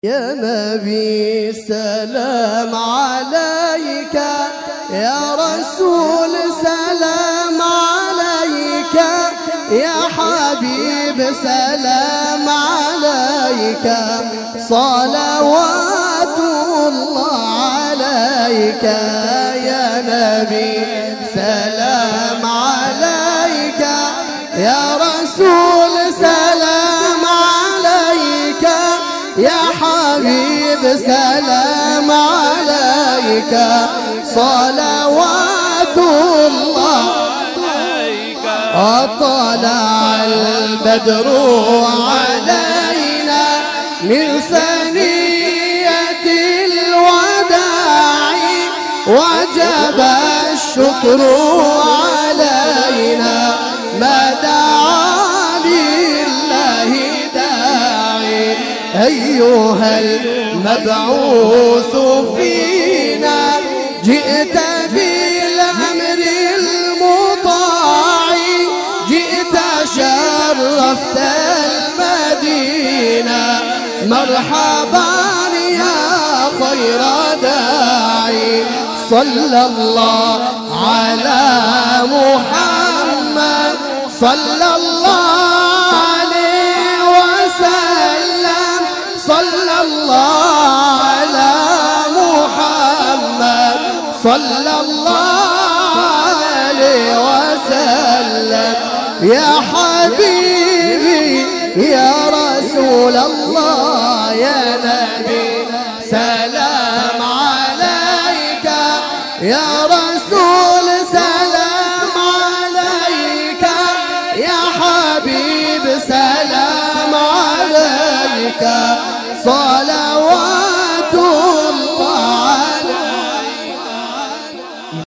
يا نبي سلام عليك، يا رسول سلام عليك، يا حبيب سلام عليك، صلوات الله عليك. يا نبي سلام عليك، يا رسول سلام عليك، يا حبيب سلام عليك، صلوات الله عليك. طلع البدر علينا من ثنية الوداع، وجب الشكر علينا ما دعا لله داعي. أيها المبعوث فينا، جئت بالأمر المطاع، جئت شرفت المدينة، مرحبا يا خير داعي. صلى الله على محمد، صلى الله عليه وسلم، صلى الله على محمد، صلى الله عليه وسلم. يا حبيبي يا رسول الله،